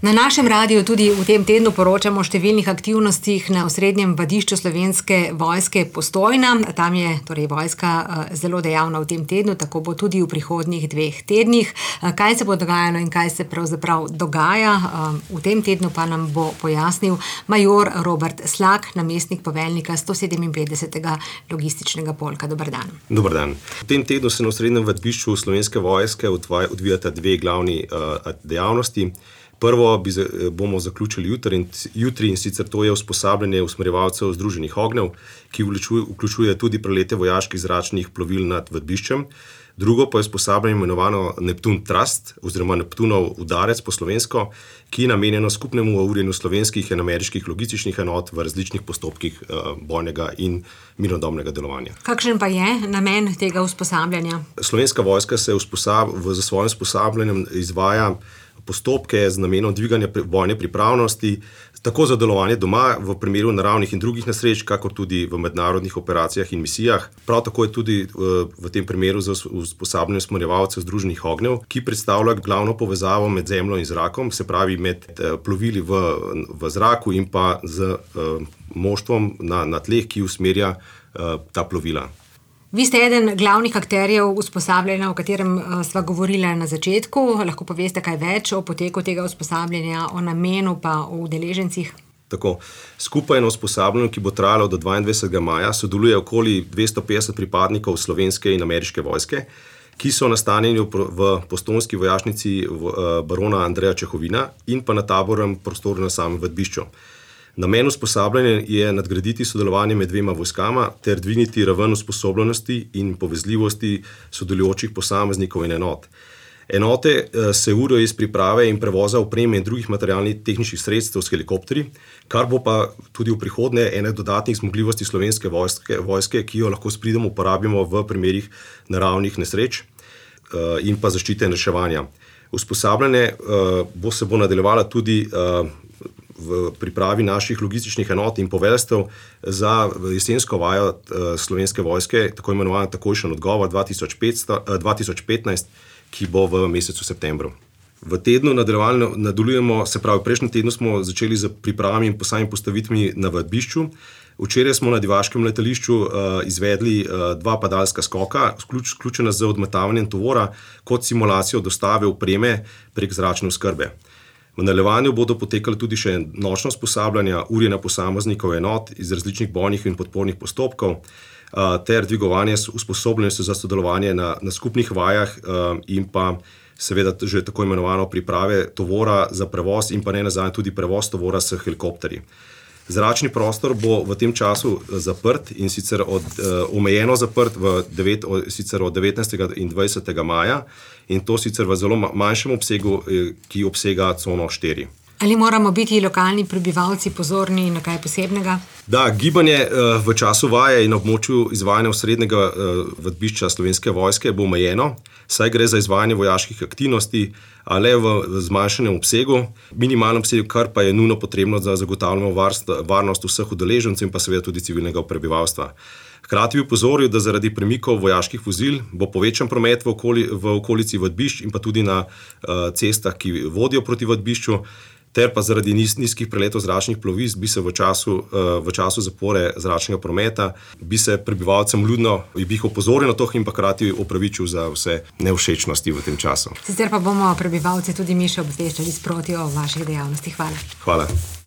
Na našem radiju tudi v tem tednu poročamo o številnih aktivnostih na osrednjem vadišču Slovenske vojske Postojna. Tam je torej vojska zelo dejavna v tem tednu, tako bo tudi v prihodnjih 2 tednih. Kaj se bo dogajalo in kaj se pravzaprav dogaja, v tem tednu pa nam bo pojasnil major Robert Slak, namestnik poveljnika 157. logističnega polka. Dober dan. Dober dan. V tem tednu se na osrednjem vadišču Slovenske vojske odvijata 2 glavni dejavnosti. Prvo bomo zaključili jutri, in sicer to je usposabljanje usmerjevalcev Združenih ognjev, ki vključuje tudi prelete vojaških zračnih plovil nad vadiščem. Drugo pa je usposabljanje imenovano Neptun Trust oziroma Neptunov udarec po slovensko, ki je namenjeno skupnemu urjenju slovenskih in ameriških logističnih enot v različnih postopkih bojnega in mirnodobnega delovanja. Kakšen pa je namen tega usposabljanja? Slovenska vojska se za svojim usposabljanjem izvaja postopke z namenom dviganja bojne pripravnosti, tako za delovanje doma v primeru naravnih in drugih nesreč, kakor tudi v mednarodnih operacijah in misijah. Prav tako je tudi v tem primeru za usposabljanje usmerjevalcev Združenih ognjev, ki predstavlja glavno povezavo med zemljo in zrakom, se pravi med plovili v zraku in pa z moštvom na tleh, ki usmerja ta plovila. Vi ste eden glavnih akterjev usposabljanja, o katerem sva govorila na začetku. Lahko poveste kaj več o poteku tega usposabljanja, o namenu pa o udeležencih? Tako. Skupaj na usposabljanju, ki bo trajalo do 22. maja, sodeluje okoli 250 pripadnikov slovenske in ameriške vojske, ki so nastanjeni v postojnski vojašnici barona Andreja Čehovina in pa na tabornem prostoru na samem vadišču. Namen usposabljanja je nadgraditi sodelovanje med 2 vojskama ter dvigniti raven usposobljenosti in povezljivosti sodelujočih posameznikov in enot. Enote se urijo iz priprave in prevoza opreme in drugih materialnih tehničnih sredstev s helikopterji, kar bo pa tudi v prihodnje ena dodatnih zmogljivosti Slovenske vojske, ki jo lahko s pridom uporabimo v primerih naravnih nesreč in pa zaščite in reševanja. Usposabljanje se bo nadaljevalo tudi v pripravi naših logističnih enot in poveljstev za jesensko vajo Slovenske vojske, tako imenovan takojšen odgovor 2015, ki bo v mesecu septembru. V tednu nadaljujemo, se pravi, prejšnjem tednu smo začeli z pripravami in samimi postavitvami na vadišču. Včeraj smo na divaškem letališču izvedli 2 padalska skoka, vključena z odmetavanjem tovora kot simulacijo dostave opreme prek zračne oskrbe. V nadaljevanju bodo potekali tudi še nočna usposabljanja, urjenja posameznikov enot iz različnih bojnih in podpornih postopkov ter dvigovanje usposobljenosti za sodelovanje na skupnih vajah in pa seveda že tako imenovano priprave tovora za prevoz in pa ne nazadnje tudi prevoz tovora s helikopterji. Zračni prostor bo v tem času zaprt in sicer omejeno zaprt sicer od 19. in 20. maja in to sicer v zelo manjšem obsegu, ki obsega cono 4. Ali moramo biti lokalni prebivalci pozorni na kaj posebnega? Da, gibanje v času vaje in na območju izvajanja osrednjega vadišča Slovenske vojske bo omejeno, saj gre za izvajanje vojaških aktivnosti, a le v zmanjšanem obsegu, minimalnem obsegu, kar pa je nujno potrebno za zagotavljanje varnost vseh udeležencev in pa seveda tudi civilnega prebivalstva. Hkrati bi opozoril, da zaradi premikov vojaških vozil bo povečan promet v okolici vadišč in pa tudi na cestah, ki vodijo proti vadišču, ter pa zaradi nizkih preletov zračnih plovil bi se v času zapore zračnega prometa bi se prebivalcem bi jih opozoril na to in pa hkrati opravičil za vse nevšečnosti v tem času. Sicer pa bomo prebivalce tudi mi še obveščali sproti o vaših dejavnostih. Hvala. Hvala.